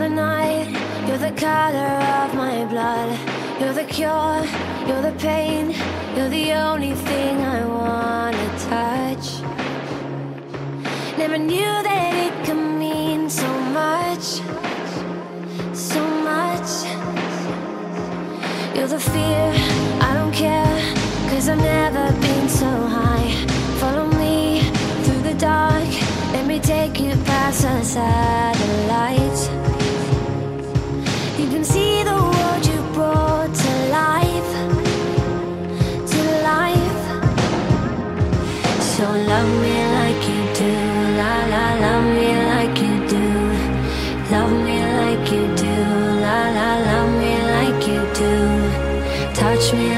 night, you're the color of my blood. You're the cure, you're the pain. You're the only thing I wanna touch. Never knew that it could mean so much, so much. You're the fear, I don't care, 'cause I've never been so high. Follow me through the dark, let me take you past the satellites. You can see the world you brought to life, to life. So love me like you do, la la, love me like you do. Love me like you do, la la, love me like you do. Touch me